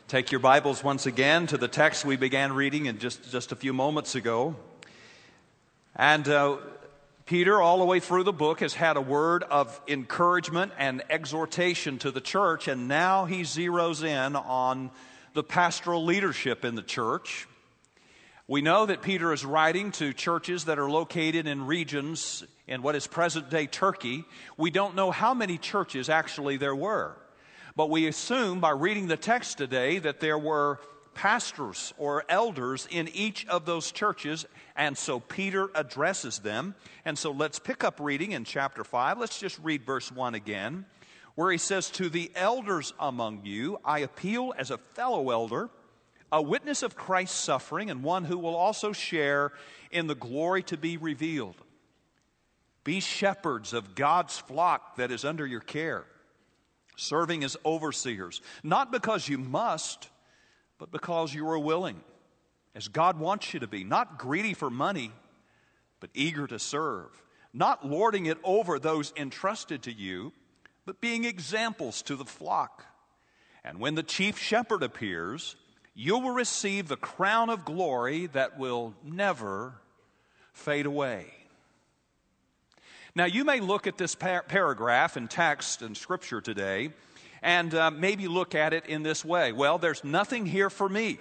Take your Bibles once again to the text we began reading in just a few moments ago. And Peter, all the way through the book, has had a word of encouragement and exhortation to the church, and now he zeroes in on the pastoral leadership in the church. We know that Peter is writing to churches that are located in regions in what is present-day Turkey. We don't know how many churches actually there were. But we assume by reading the text today that there were pastors or elders in each of those churches, and so Peter addresses them. And so let's pick up reading in chapter 5. Let's just read verse 1 again, where he says, "To the elders among you I appeal as a fellow elder, a witness of Christ's suffering, and one who will also share in the glory to be revealed. Be shepherds of God's flock that is under your care, serving as overseers, not because you must, but because you are willing, as God wants you to be, not greedy for money, but eager to serve, not lording it over those entrusted to you, but being examples to the flock. And when the chief shepherd appears, you will receive the crown of glory that will never fade away." Now, you may look at this paragraph in text and scripture today and maybe look at it in this way. Well, there's nothing here for me.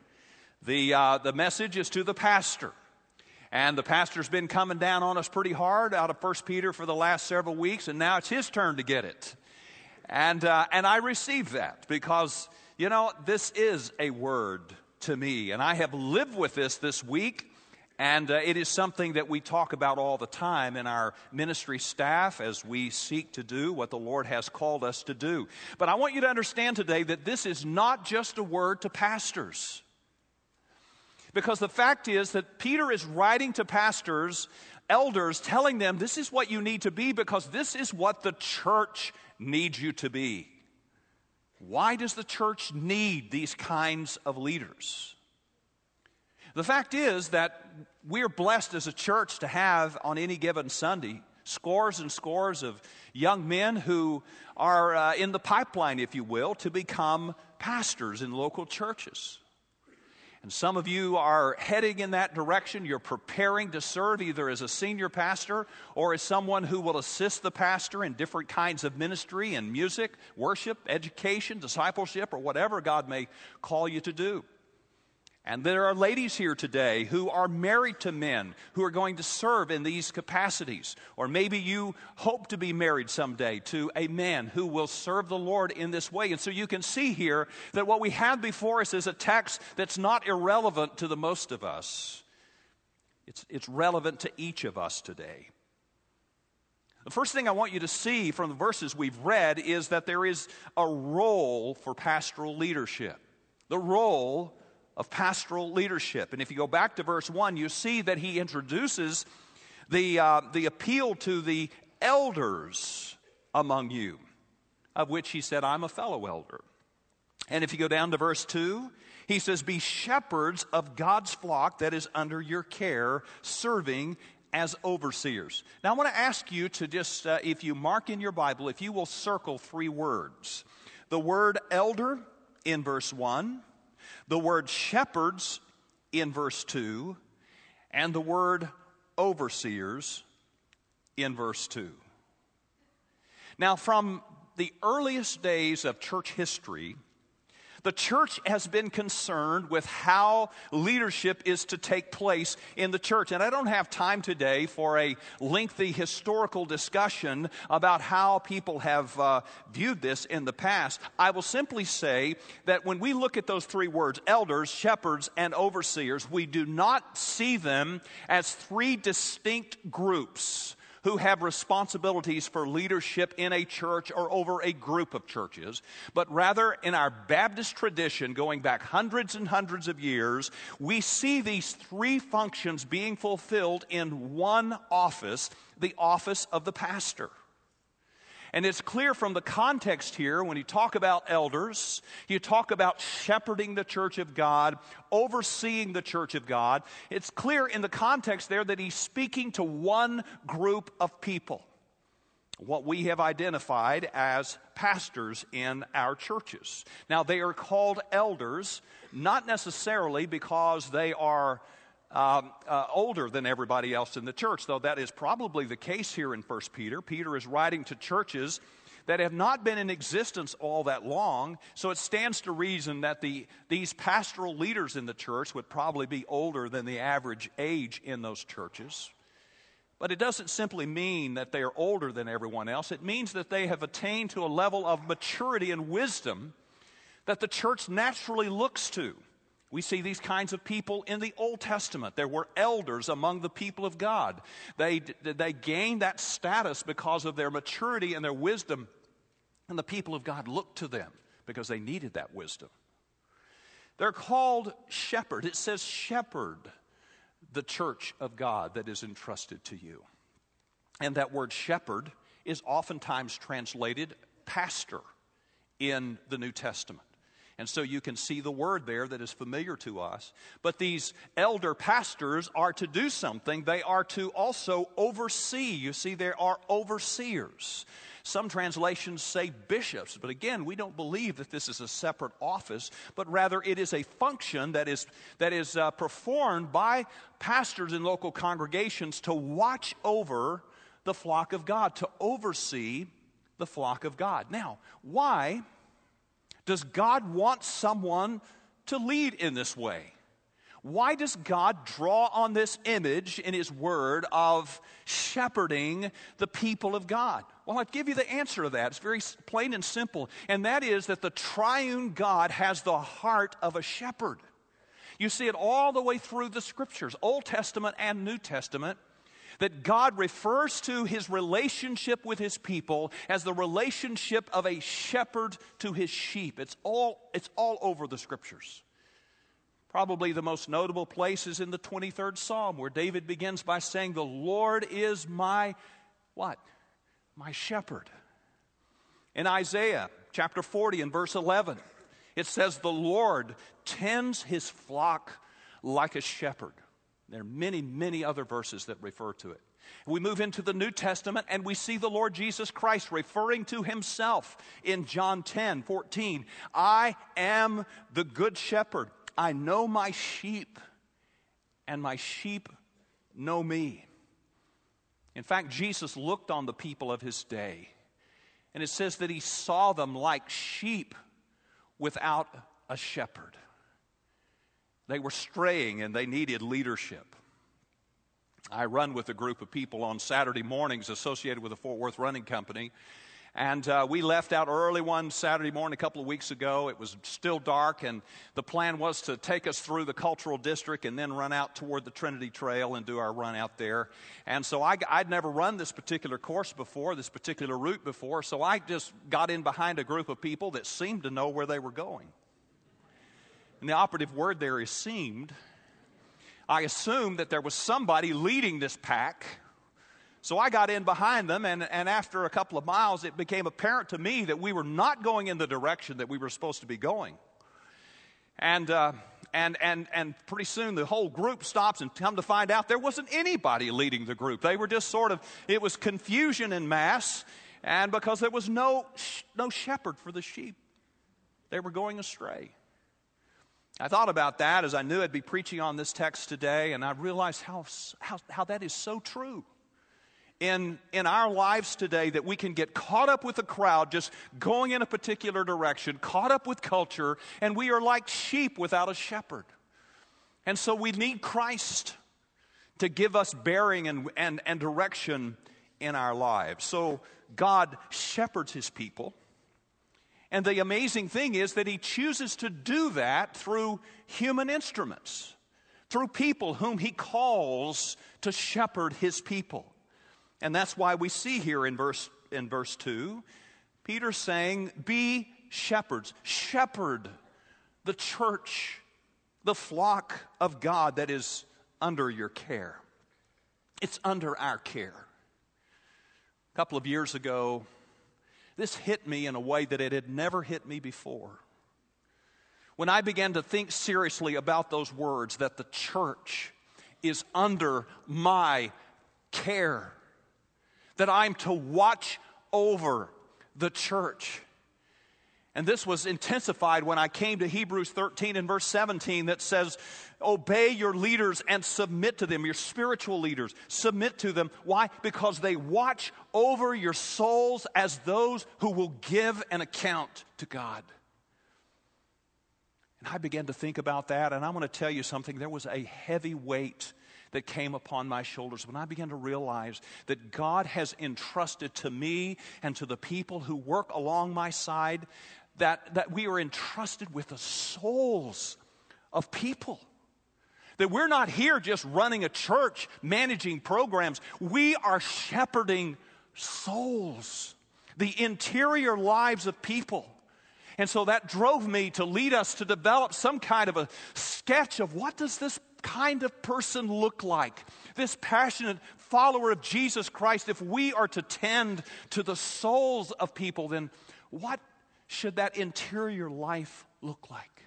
The message is to the pastor. And the pastor's been coming down on us pretty hard out of 1 Peter for the last several weeks, and now it's his turn to get it. And I receive that because, this is a word to me. And I have lived with this week. And it is something that we talk about all the time in our ministry staff as we seek to do what the Lord has called us to do. But I want you to understand today that this is not just a word to pastors. Because the fact is that Peter is writing to pastors, elders, telling them this is what you need to be because this is what the church needs you to be. Why does the church need these kinds of leaders? The fact is that we're blessed as a church to have on any given Sunday scores and scores of young men who are in the pipeline, if you will, to become pastors in local churches. And some of you are heading in that direction. You're preparing to serve either as a senior pastor or as someone who will assist the pastor in different kinds of ministry and music, worship, education, discipleship, or whatever God may call you to do. And there are ladies here today who are married to men who are going to serve in these capacities. Or maybe you hope to be married someday to a man who will serve the Lord in this way. And so you can see here that what we have before us is a text that's not irrelevant to the most of us. It's relevant to each of us today. The first thing I want you to see from the verses we've read is that there is a role for pastoral leadership. The role of pastoral leadership. And if you go back to verse 1, you see that he introduces the appeal to the elders among you, of which he said, I'm a fellow elder. And if you go down to verse 2, he says, be shepherds of God's flock that is under your care, serving as overseers. Now I want to ask you to just, if you mark in your Bible, if you will circle 3 words. The word elder in verse 1, the word shepherds in verse 2, and the word overseers in verse 2. Now, from the earliest days of church history, the church has been concerned with how leadership is to take place in the church. And I don't have time today for a lengthy historical discussion about how people have viewed this in the past. I will simply say that when we look at those 3 words, elders, shepherds, and overseers, we do not see them as 3 distinct groups who have responsibilities for leadership in a church or over a group of churches, but rather in our Baptist tradition going back hundreds and hundreds of years, we see these 3 functions being fulfilled in one office, the office of the pastor. And it's clear from the context here, when you talk about elders, you talk about shepherding the church of God, overseeing the church of God. It's clear in the context there that he's speaking to one group of people. what we have identified as pastors in our churches. Now, they are called elders, not necessarily because they are older than everybody else in the church, though that is probably the case here in 1 Peter. Peter is writing to churches that have not been in existence all that long, so it stands to reason that these pastoral leaders in the church would probably be older than the average age in those churches. But it doesn't simply mean that they are older than everyone else. It means that they have attained to a level of maturity and wisdom that the church naturally looks to. We see these kinds of people in the Old Testament. There were elders among the people of God. They gained that status because of their maturity and their wisdom, and the people of God looked to them because they needed that wisdom. They're called shepherd. It says shepherd the church of God that is entrusted to you. And that word shepherd is oftentimes translated pastor in the New Testament. And so you can see the word there that is familiar to us. But these elder pastors are to do something. They are to also oversee. You see, there are overseers. Some translations say bishops, but again, we don't believe that this is a separate office, but rather it is a function that is performed by pastors in local congregations to watch over the flock of God, to oversee the flock of God. Now, why does God want someone to lead in this way? Why does God draw on this image in His Word of shepherding the people of God? Well, I'll give you the answer to that. It's very plain and simple, and that is that the triune God has the heart of a shepherd. You see it all the way through the Scriptures, Old Testament and New Testament, that God refers to His relationship with His people as the relationship of a shepherd to his sheep. It's all over the Scriptures. Probably the most notable place is in the 23rd Psalm, where David begins by saying, "The Lord is my," what? "My shepherd." In Isaiah chapter 40 and verse 11, it says, "The Lord tends His flock like a shepherd." There are many, many other verses that refer to it. We move into the New Testament and we see the Lord Jesus Christ referring to Himself in John 10:14. "I am the good shepherd. I know my sheep, and my sheep know me." In fact, Jesus looked on the people of His day, and it says that He saw them like sheep without a shepherd. They were straying and they needed leadership. I run with a group of people on Saturday mornings associated with the Fort Worth Running Company. And we left out early one Saturday morning a couple of weeks ago. It was still dark, and the plan was to take us through the cultural district and then run out toward the Trinity Trail and do our run out there. And so I'd never run this particular course before, this particular route before, so I just got in behind a group of people that seemed to know where they were going. And the operative word there is seemed. I assumed that there was somebody leading this pack. So I got in behind them, and after a couple of miles, it became apparent to me that we were not going in the direction that we were supposed to be going. And pretty soon the whole group stops, and come to find out there wasn't anybody leading the group. They were just it was confusion in mass, and because there was no shepherd for the sheep, they were going astray. I thought about that as I knew I'd be preaching on this text today, and I realized how that is so true. In our lives today, that we can get caught up with the crowd just going in a particular direction, caught up with culture, and we are like sheep without a shepherd. And so we need Christ to give us bearing and direction in our lives. So God shepherds His people. And the amazing thing is that He chooses to do that through human instruments, through people whom He calls to shepherd His people. And that's why we see here in verse 2, Peter saying, be shepherds. Shepherd the church, the flock of God that is under your care. It's under our care. A couple of years ago, this hit me in a way that it had never hit me before. When I began to think seriously about those words, that the church is under my care, that I'm to watch over the church. And this was intensified when I came to Hebrews 13 and verse 17 that says, obey your leaders and submit to them, your spiritual leaders. Submit to them. Why? Because they watch over your souls as those who will give an account to God. And I began to think about that, and I want to tell you something. There was a heavy weight that came upon my shoulders when I began to realize that God has entrusted to me and to the people who work along my side that we are entrusted with the souls of people. That we're not here just running a church, managing programs. We are shepherding souls, the interior lives of people. And so that drove me to lead us to develop some kind of a sketch of what does this kind of person look like? This passionate follower of Jesus Christ, if we are to tend to the souls of people, then what should that interior life look like?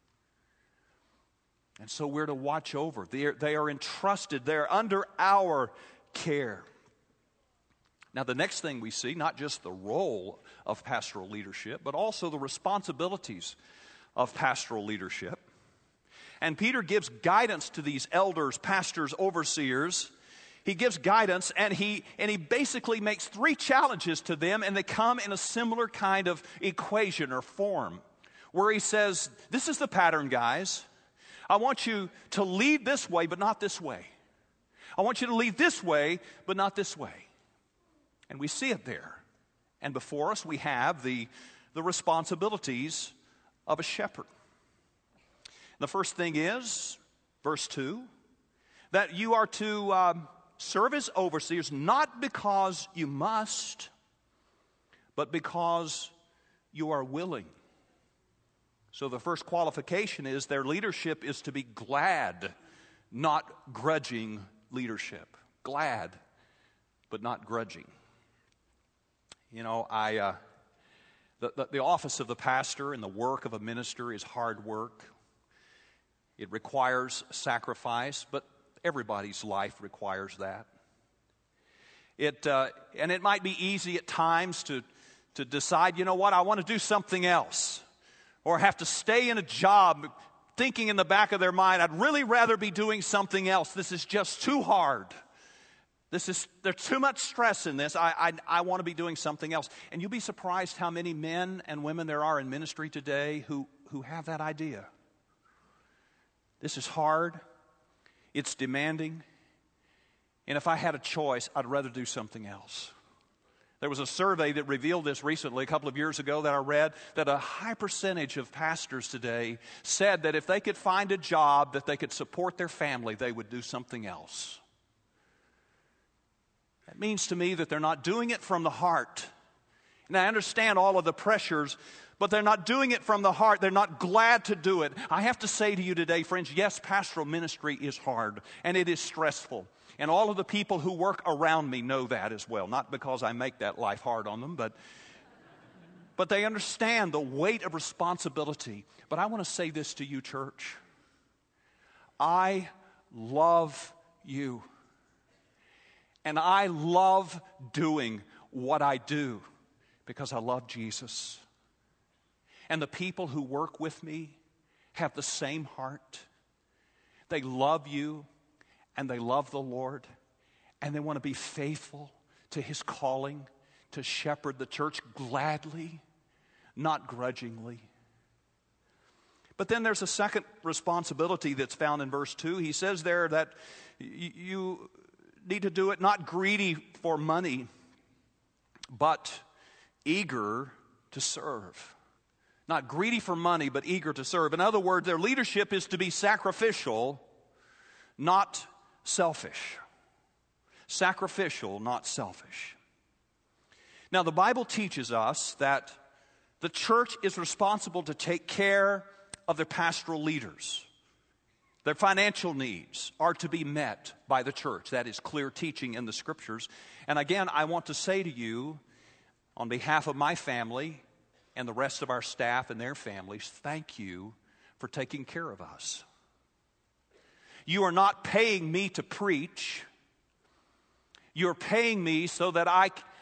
And so we're to watch over. They are entrusted. They're under our care. Now, the next thing we see, not just the role of pastoral leadership, but also the responsibilities of pastoral leadership. And Peter gives guidance to these elders, pastors, overseers. He gives guidance, and he basically makes 3 challenges to them, and they come in a similar kind of equation or form, where he says, this is the pattern, guys. I want you to lead this way, but not this way. I want you to lead this way, but not this way. And we see it there. And before us, we have the responsibilities of a shepherd. The first thing is, verse 2, that you are to serve as overseers, not because you must, but because you are willing. So the first qualification is their leadership is to be glad, not grudging leadership. Glad, but not grudging. You know, the office of the pastor and the work of a minister is hard work. It requires sacrifice, but everybody's life requires that. And it might be easy at times to decide, you know what, I want to do something else. Or have to stay in a job thinking in the back of their mind, I'd really rather be doing something else. This is just too hard. There's too much stress in this. I want to be doing something else. And you'll be surprised how many men and women there are in ministry today who have that idea. This is hard. It's demanding. And if I had a choice, I'd rather do something else. There was a survey that revealed this recently, a couple of years ago, that I read, that a high percentage of pastors today said that if they could find a job that they could support their family, they would do something else. That means to me that they're not doing it from the heart. And I understand all of the pressures, but they're not doing it from the heart. They're not glad to do it. I have to say to you today, friends, yes, pastoral ministry is hard, and it is stressful. And all of the people who work around me know that as well. Not because I make that life hard on them, but they understand the weight of responsibility. But I want to say this to you, church. I love you. And I love doing what I do because I love Jesus. And the people who work with me have the same heart. They love you. And they love the Lord, and they want to be faithful to His calling to shepherd the church gladly, not grudgingly. But then there's a second responsibility that's found in verse 2. He says there that you need to do it not greedy for money, but eager to serve. Not greedy for money, but eager to serve. In other words, their leadership is to be sacrificial, not selfish. Sacrificial, not selfish. Now, the Bible teaches us that the church is responsible to take care of their pastoral leaders. Their financial needs are to be met by the church. That is clear teaching in the Scriptures. And again, I want to say to you, on behalf of my family and the rest of our staff and their families, thank you for taking care of us. You are not paying me to preach. You're paying me so that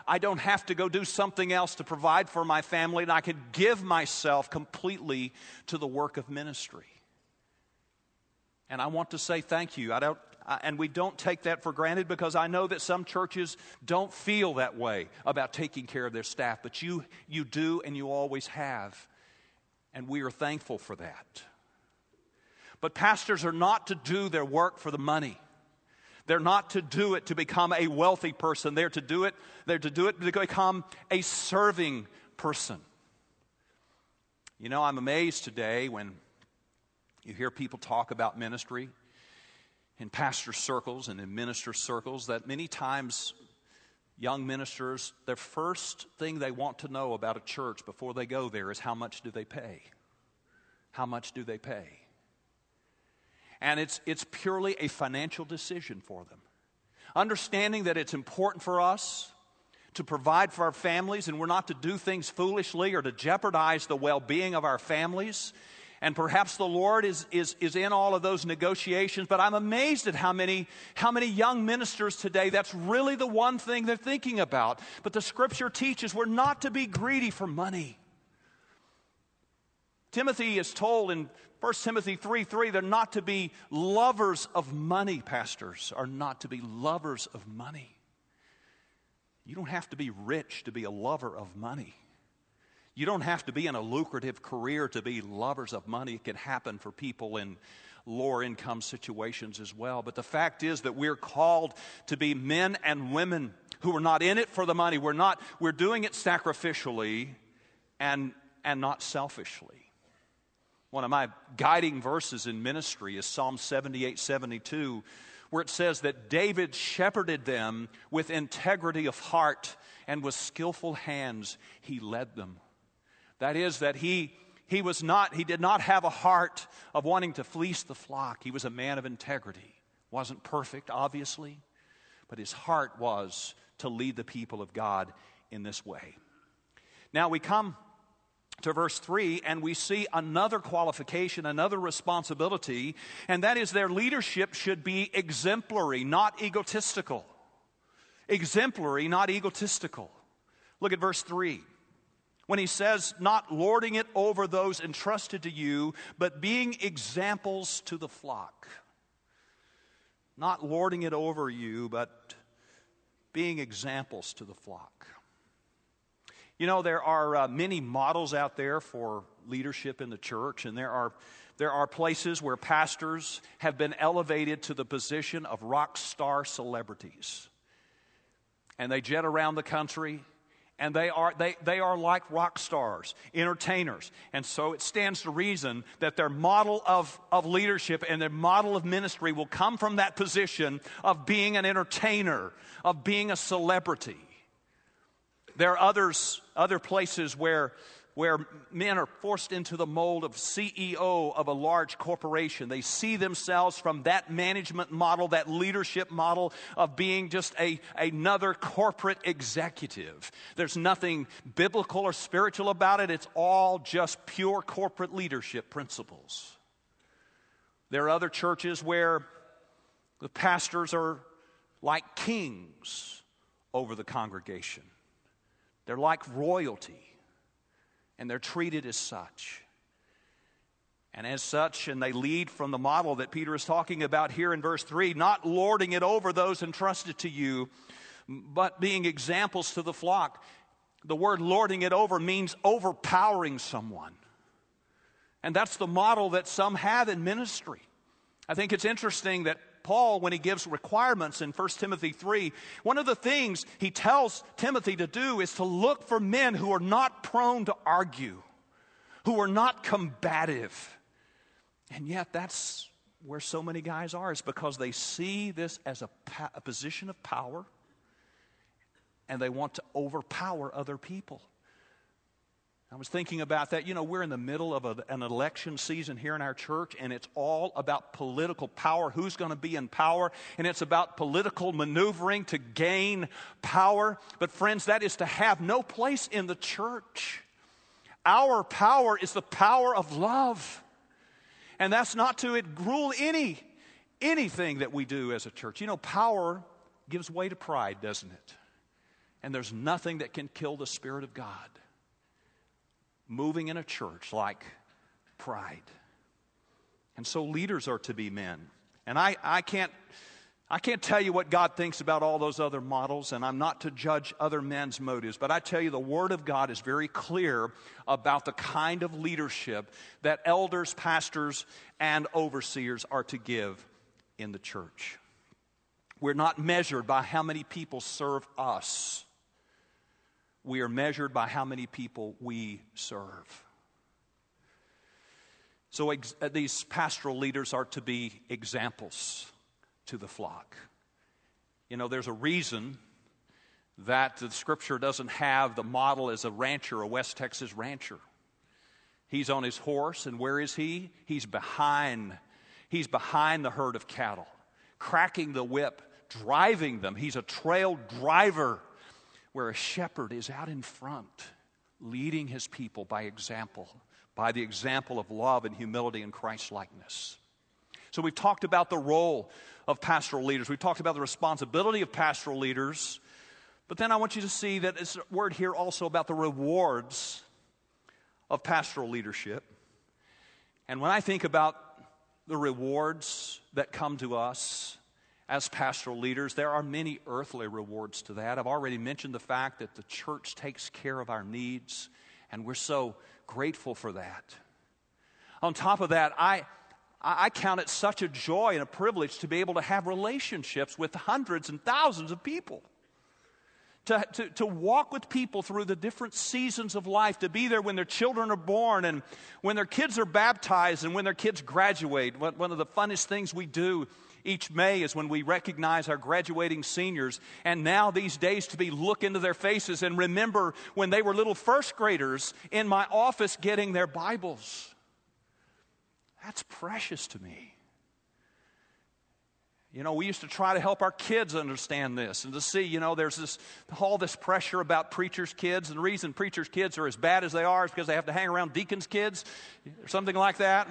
I don't have to go do something else to provide for my family, and I can give myself completely to the work of ministry. And I want to say thank you. And we don't take that for granted, because I know that some churches don't feel that way about taking care of their staff, but you do, and you always have. And we are thankful for that. But pastors are not to do their work for the money. They're not to do it to become a wealthy person. They're to do it to become a serving person. You know, I'm amazed today when you hear people talk about ministry in pastor circles and in minister circles, that many times young ministers, their first thing they want to know about a church before they go there is, how much do they pay? How much do they pay? And it's purely a financial decision for them. Understanding that it's important for us to provide for our families, and we're not to do things foolishly or to jeopardize the well-being of our families. And perhaps the Lord is in all of those negotiations, but I'm amazed at how many young ministers today, that's really the one thing they're thinking about. But the Scripture teaches we're not to be greedy for money. Timothy is told in 1 Timothy 3:3, they're not to be lovers of money. Pastors are not to be lovers of money. You don't have to be rich to be a lover of money. You don't have to be in a lucrative career to be lovers of money. It can happen for people in lower income situations as well. But the fact is that we're called to be men and women who are not in it for the money. We're doing it sacrificially and not selfishly. One of my guiding verses in ministry is Psalm 78:72, where it says that David shepherded them with integrity of heart, and with skillful hands he led them. That is, that he did not have a heart of wanting to fleece the flock. He was a man of integrity. Wasn't perfect, obviously, but his heart was to lead the people of God in this way. Now we come to verse 3, and we see another qualification, another responsibility, and that is their leadership should be exemplary, not egotistical. Exemplary, not egotistical. Look at verse 3. When he says, not lording it over those entrusted to you, but being examples to the flock. Not lording it over you, but being examples to the flock. You know, there are many models out there for leadership in the church, and there are places where pastors have been elevated to the position of rock star celebrities. And they jet around the country, and they are like rock stars, entertainers. And so it stands to reason that their model of leadership and their model of ministry will come from that position of being an entertainer, of being a celebrity. There are other places where men are forced into the mold of CEO of a large corporation. They see themselves from that management model, that leadership model of being just another corporate executive. There's nothing biblical or spiritual about it. It's all just pure corporate leadership principles. There are other churches where the pastors are like kings over the congregation. They're like royalty, and they're treated as such. And as such, and they lead from the model that Peter is talking about here in verse 3, not lording it over those entrusted to you, but being examples to the flock. The word lording it over means overpowering someone. And that's the model that some have in ministry. I think it's interesting that Paul, when he gives requirements in 1 Timothy 3, one of the things he tells Timothy to do is to look for men who are not prone to argue, who are not combative. And yet that's where so many guys are, is because they see this as a position of power, and they want to overpower other people. I was thinking about that. You know, we're in the middle of an election season here in our church, and it's all about political power, who's going to be in power, and it's about political maneuvering to gain power. But friends, that is to have no place in the church. Our power is the power of love, and that's not to rule anything that we do as a church. You know, power gives way to pride, doesn't it? And there's nothing that can kill the Spirit of God moving in a church like pride. And so leaders are to be men. And I can't tell you what God thinks about all those other models, and I'm not to judge other men's motives, but I tell you the Word of God is very clear about the kind of leadership that elders, pastors, and overseers are to give in the church. We're not measured by how many people serve us. We are measured by how many people we serve. So these pastoral leaders are to be examples to the flock. You know, there's a reason that the Scripture doesn't have the model as a rancher, a West Texas rancher. He's on his horse, and where is he? He's behind the herd of cattle, cracking the whip, driving them. He's a trail driver, where a shepherd is out in front, leading his people by example, by the example of love and humility and Christ-likeness. So we've talked about the role of pastoral leaders. We've talked about the responsibility of pastoral leaders. But then I want you to see that it's a word here also about the rewards of pastoral leadership. And when I think about the rewards that come to us as pastoral leaders, there are many earthly rewards to that. I've already mentioned the fact that the church takes care of our needs, and we're so grateful for that. On top of that, I count it such a joy and a privilege to be able to have relationships with hundreds and thousands of people. To walk with people through the different seasons of life, to be there when their children are born and when their kids are baptized and when their kids graduate. One of the funnest things we do each May is when we recognize our graduating seniors. And now these days to look into their faces and remember when they were little first graders in my office getting their Bibles. That's precious to me. You know, we used to try to help our kids understand this and to see, you know, there's all this pressure about preachers' kids. And the reason preachers' kids are as bad as they are is because they have to hang around deacons' kids or something like that.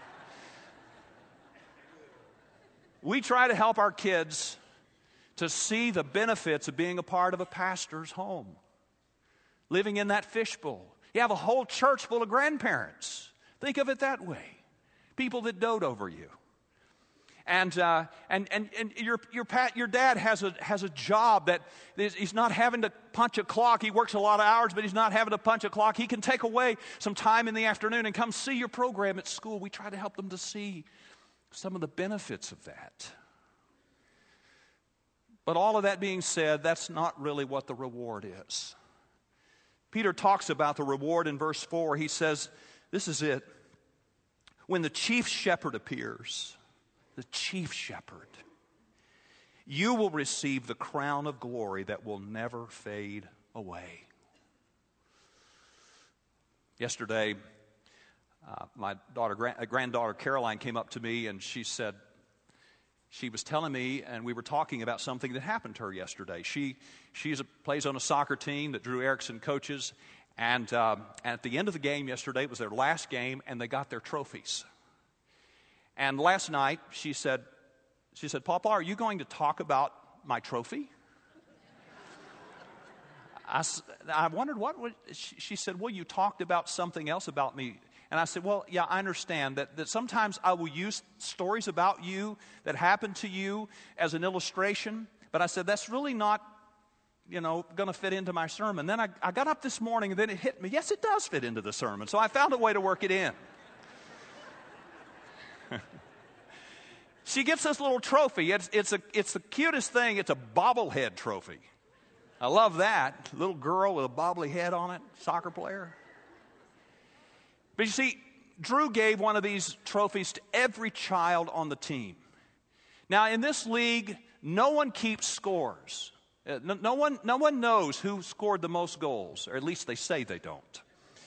We try to help our kids to see the benefits of being a part of a pastor's home, living in that fishbowl. You have a whole church full of grandparents. Think of it that way. People that dote over you. And your dad has a job that he's not having to punch a clock. He works a lot of hours, but he's not having to punch a clock. He can take away some time in the afternoon and come see your program at school. We try to help them to see some of the benefits of that. But all of that being said, that's not really what the reward is. Peter talks about the reward in verse 4. He says, this is it. When the chief shepherd appears, the chief shepherd, you will receive the crown of glory that will never fade away. Yesterday, my granddaughter Caroline came up to me and she said, she was telling me, and we were talking about something that happened to her yesterday. She plays on a soccer team that Drew Erickson coaches, and at the end of the game yesterday, it was their last game, and they got their trophies. And last night, she said, Papa, are you going to talk about my trophy? I wondered she said, well, you talked about something else about me. And I said, well, yeah, I understand that sometimes I will use stories about you that happened to you as an illustration. But I said, that's really not, going to fit into my sermon. Then I got up this morning and then it hit me. Yes, it does fit into the sermon. So I found a way to work it in. She gets this little trophy. It's the cutest thing. It's a bobblehead trophy. I love that. Little girl with a bobbly head on it, soccer player. But you see, Drew gave one of these trophies to every child on the team. Now, in this league, no one keeps scores. No one knows who scored the most goals, or at least they say they don't.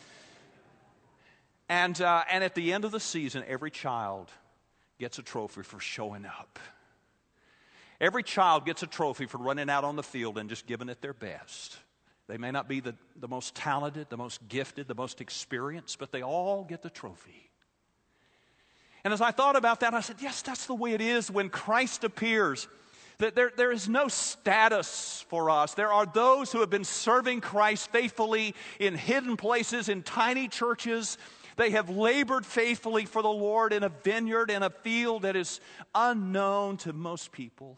And at the end of the season, every child gets a trophy for showing up. Every child gets a trophy for running out on the field and just giving it their best. They may not be the most talented, the most gifted, the most experienced, but they all get the trophy. And as I thought about that, I said, yes, that's the way it is when Christ appears. There is no status for us. There are those who have been serving Christ faithfully in hidden places, in tiny churches. They have labored faithfully for the Lord in a vineyard, in a field that is unknown to most people.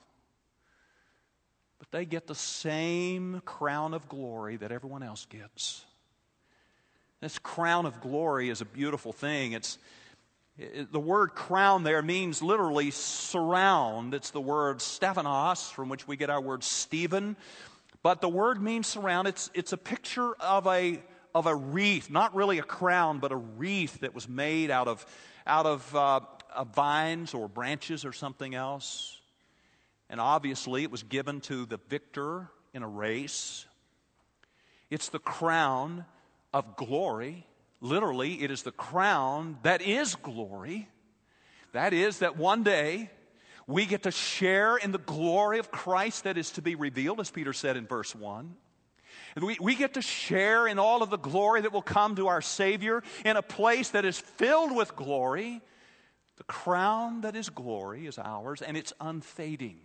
But they get the same crown of glory that everyone else gets. This crown of glory is a beautiful thing. The word crown there means literally surround. It's the word Stephanos, from which we get our word Stephen. But the word means surround. It's a picture of a wreath, not really a crown, but a wreath that was made out of vines or branches or something else. And obviously it was given to the victor in a race. It's the crown of glory. Literally, it is the crown that is glory. That is, that one day we get to share in the glory of Christ that is to be revealed, as Peter said in verse 1. And we get to share in all of the glory that will come to our Savior in a place that is filled with glory. The crown that is glory is ours, and it's unfading.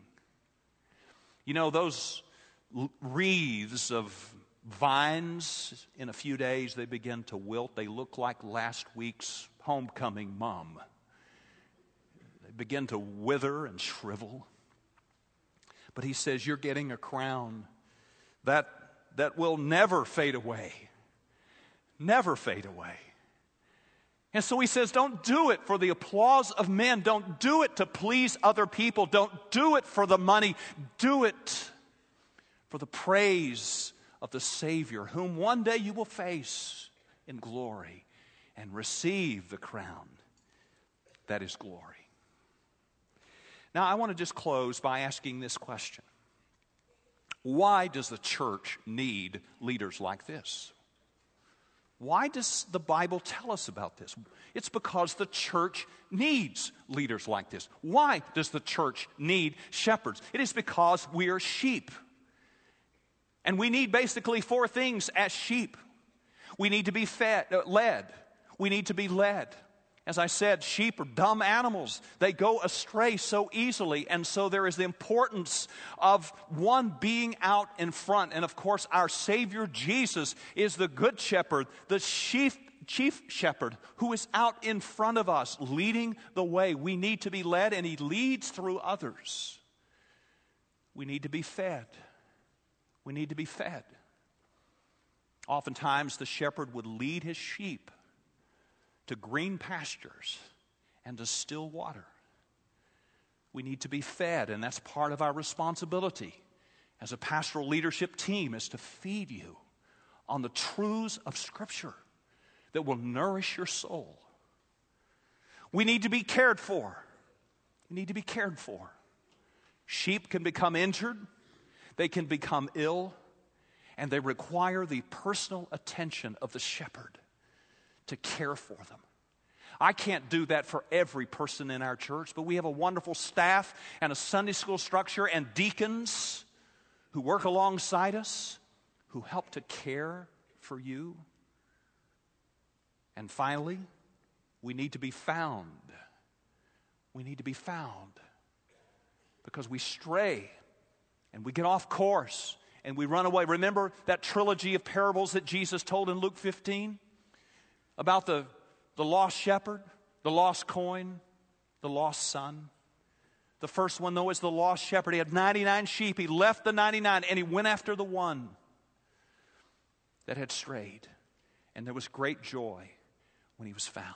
You know, those wreaths of vines, in a few days they begin to wilt. They look like last week's homecoming mum. They begin to wither and shrivel. But he says, you're getting a crown that will never fade away. Never fade away. And so he says, don't do it for the applause of men. Don't do it to please other people. Don't do it for the money. Do it for the praise of the Savior, whom one day you will face in glory and receive the crown that is glory. Now, I want to just close by asking this question. Why does the church need leaders like this? Why does the Bible tell us about this? It's because the church needs leaders like this. Why does the church need shepherds? It is because we are sheep. And we need basically four things as sheep. We need to be led. We need to be led. As I said, sheep are dumb animals. They go astray so easily. And so there is the importance of one being out in front. And of course, our Savior Jesus is the good shepherd, the chief shepherd who is out in front of us, leading the way. We need to be led, and he leads through others. We need to be fed. We need to be fed. Oftentimes, the shepherd would lead his sheep to green pastures and to still water. We need to be fed, and that's part of our responsibility as a pastoral leadership team, is to feed you on the truths of Scripture that will nourish your soul. We need to be cared for. We need to be cared for. Sheep can become injured. They can become ill, and they require the personal attention of the shepherd to care for them. I can't do that for every person in our church, but we have a wonderful staff and a Sunday school structure and deacons who work alongside us, who help to care for you. And finally, we need to be found. We need to be found because we stray and we get off course and we run away. Remember that trilogy of parables that Jesus told in Luke 15 about the lost shepherd, the lost coin, the lost son? The first one, though, is the lost shepherd. He had 99 sheep. He left the 99 and he went after the one that had strayed. And there was great joy when he was found.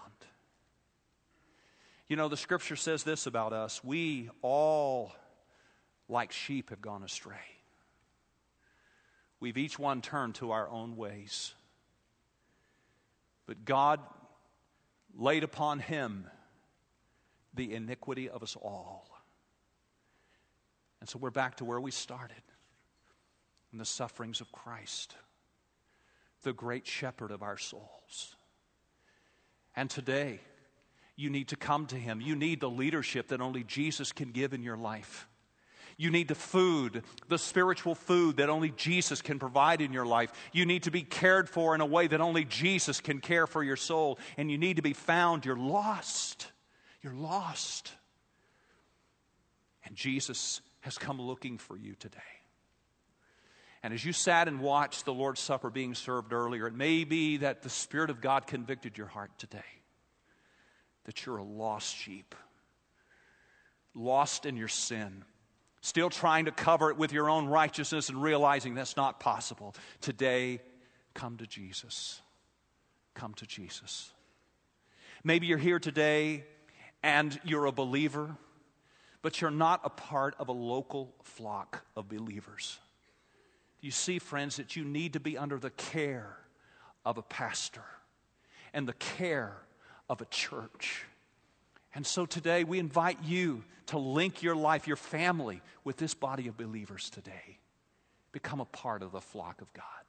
You know, the Scripture says this about us. We all, like sheep, have gone astray. We've each one turned to our own ways. But God laid upon him the iniquity of us all. And so we're back to where we started, in the sufferings of Christ, the great shepherd of our souls. And today, you need to come to him. You need the leadership that only Jesus can give in your life. You need the food, the spiritual food that only Jesus can provide in your life. You need to be cared for in a way that only Jesus can care for your soul. And you need to be found. You're lost. You're lost. And Jesus has come looking for you today. And as you sat and watched the Lord's Supper being served earlier, it may be that the Spirit of God convicted your heart today, that you're a lost sheep, lost in your sin, still trying to cover it with your own righteousness and realizing that's not possible. Today, come to Jesus. Come to Jesus. Maybe you're here today and you're a believer, but you're not a part of a local flock of believers. You see, friends, that you need to be under the care of a pastor and the care of a church. And so today we invite you to link your life, your family, with this body of believers today. Become a part of the flock of God.